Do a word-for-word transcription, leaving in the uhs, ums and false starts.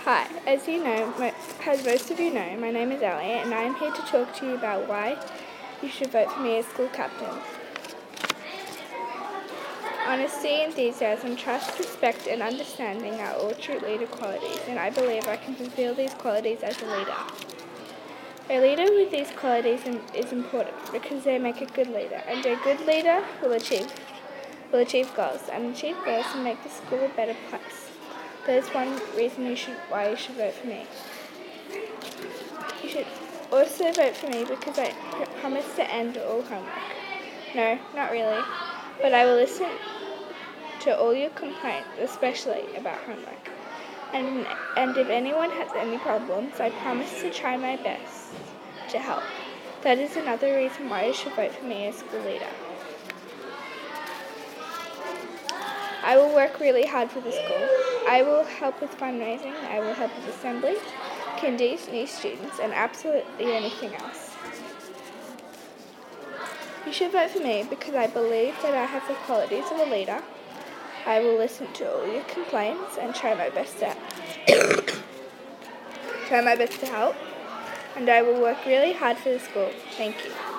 Hi, as you know, my, as most of you know, my name is Elliot and I am here to talk to you about why you should vote for me as school captain. Honesty, enthusiasm, trust, respect and understanding are all true leader qualities, and I believe I can fulfill these qualities as a leader. A leader with these qualities is important because they make a good leader, and a good leader will achieve will achieve goals, and achieve goals and make the school a better place. That is one reason you should why you should vote for me. You should also vote for me because I promise to end all homework. No, not really, but I will listen to all your complaints, especially about homework. And, and if anyone has any problems, I promise to try my best to help. That is another reason why you should vote for me as school leader. I will work really hard for the school. I will help with fundraising, I will help with assembly, kindies, new students, and absolutely anything else. You should vote for me because I believe that I have the qualities of a leader. I will listen to all your complaints and try my best to try my best to help, and I will work really hard for the school. Thank you.